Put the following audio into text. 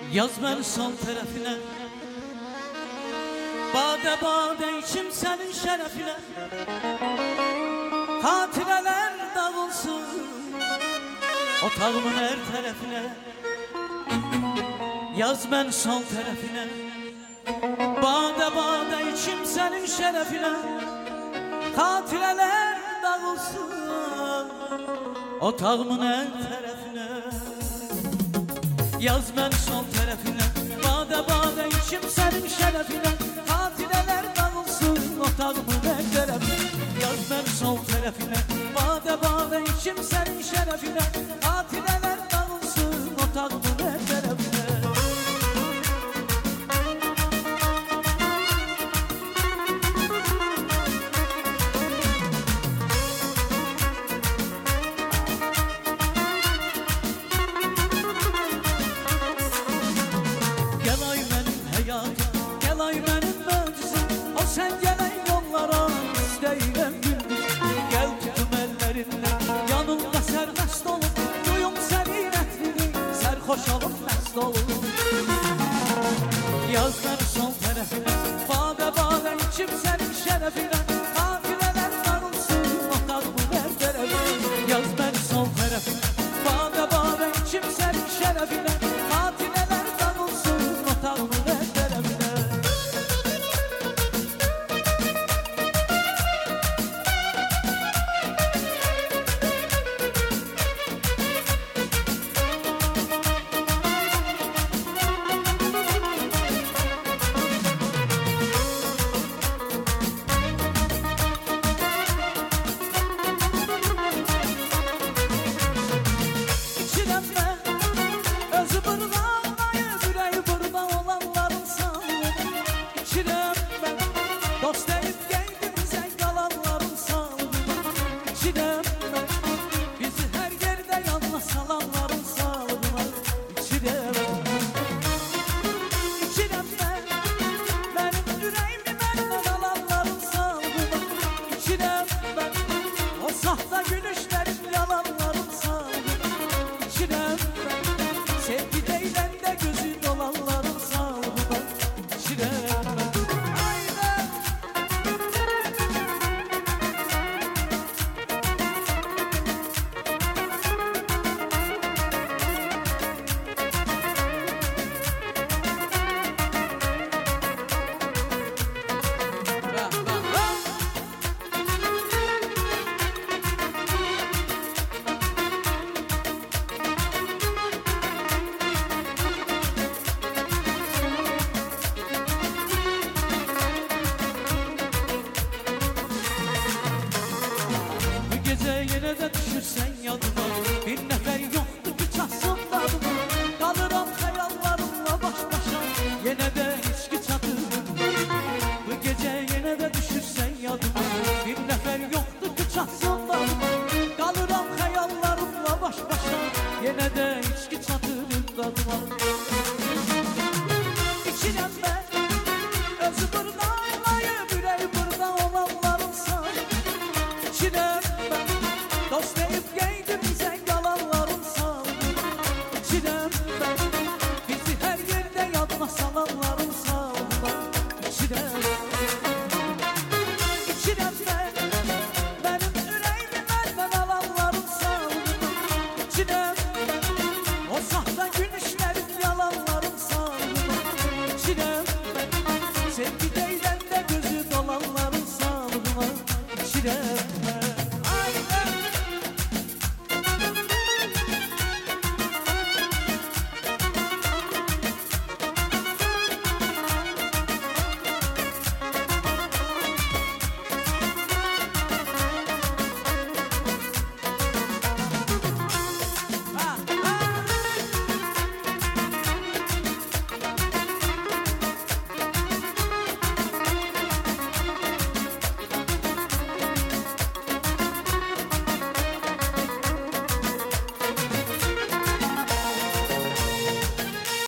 Yaz beni sol tərəfinə, badə badə içim sənin şərəfinə. Xatirələr dağılsın otağımın hər tərəfinə. Yaz beni sol tərəfinə, badə badə içim sənin şərəfinə. Xatirələr dağılsın otağımın hər tərəfinə. Yaz beni sol tərəfinə, badə badə içim sənin şərəfinə. Xatirələr dağılsın otağımın hər tərəfinə. Yaz beni sol tərəfinə, badə badə içim sənin şərəfinə. Xatirələr dağılsın otağımın hər tərəfinə. Gel ay benim möcüzem, o sen gelen yollara istəyirəm gündüz. Gel tutum ellerinden, yanımda sərməst olun. Duyum sənin ətlini, sərxoş olun, məst olun. Yaz beni sol tərəfinə, badə badə içim sənin şərəfinə. Xatirələr dağılsın otağımın hər tərəfinə. Yaz beni sol tərəfinə, badə badə içim sənin şərəfinə. Xatirələr dağılsın otağımın hər tərəfinə. Dost deyip kendimize kalanların sağlığına. İçirəm ben, bizi her yerde yalnız salanların sağlığına. İçirəm ben, benim yüreğimi benden alanların sağlığına. İçirəm ben, o sahte gülüşlerin yalanların sağlığına. İçirəm ben, sevgi değilen de gözü dolanların sağlığına. İçirəm ben. Yine de düşürsen yanıma, bir nefer yoktu ki çatsın dadıma. Kalıram hayallarımla baş başa, yine de içki çatırım. Bu gece yine de düşürsen yanıma, bir nefer yoktu ki çatsın dadıma. Kalıram hayallarımla baş başa, yine de içki çatırım dadıma.